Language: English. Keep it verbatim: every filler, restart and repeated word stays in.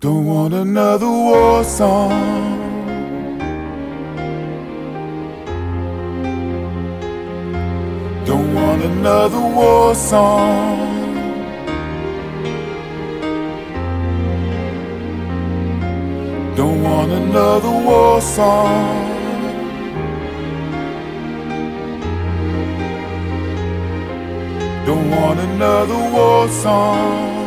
Don't want another war song. Don't want another war song. Don't want another war song. Don't want another war song.